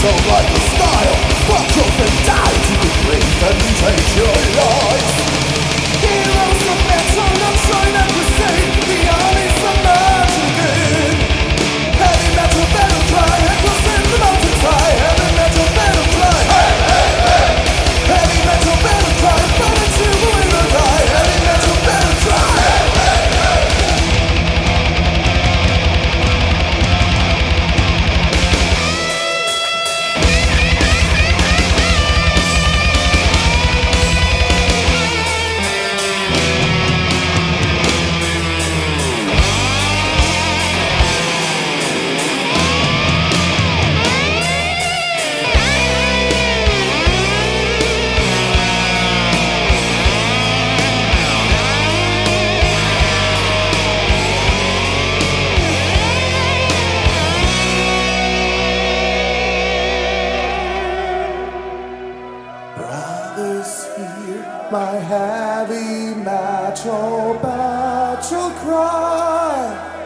my heavy metal battle cry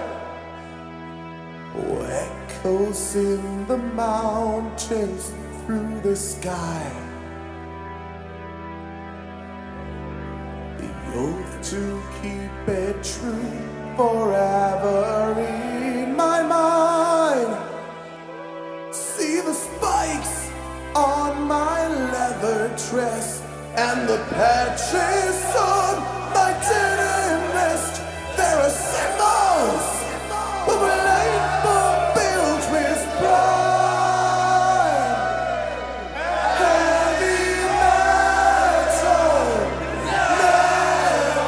echoes in the mountains through the sky. The oath to keep it true forever in my mind. See the spikes on my leather dress and the patches on my denim vest. There are symbols of a labor built with pride. Heavy metal never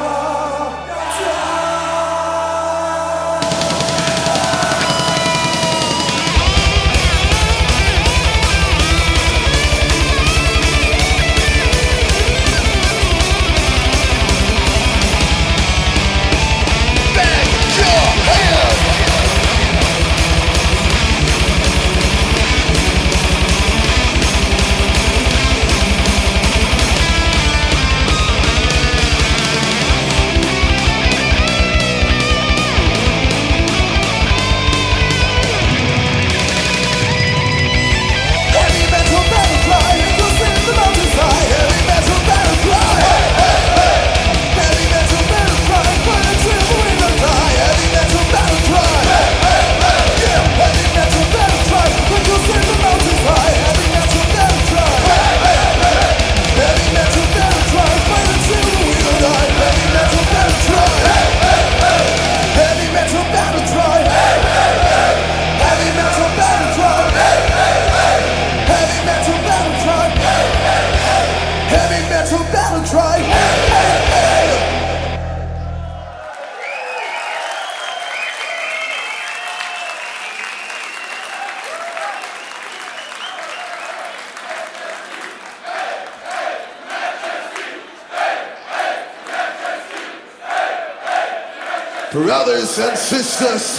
Brothers and Sisters,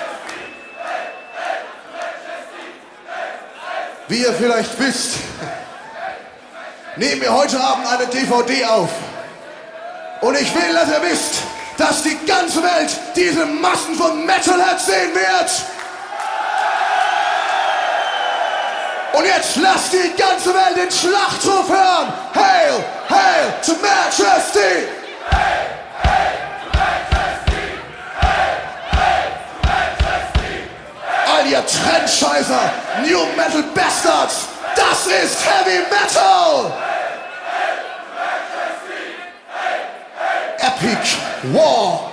wie ihr vielleicht wisst, nehmen wir heute Abend eine DVD auf. Und ich will, dass ihr wisst, dass die ganze Welt diese Massen von Metalheads sehen wird. Und jetzt lasst die ganze Welt den Schlachtruf hören. Hail, hail to Majesty! All ihr Trendscheißer, New Metal Bastards, das ist Heavy Metal! Epic War!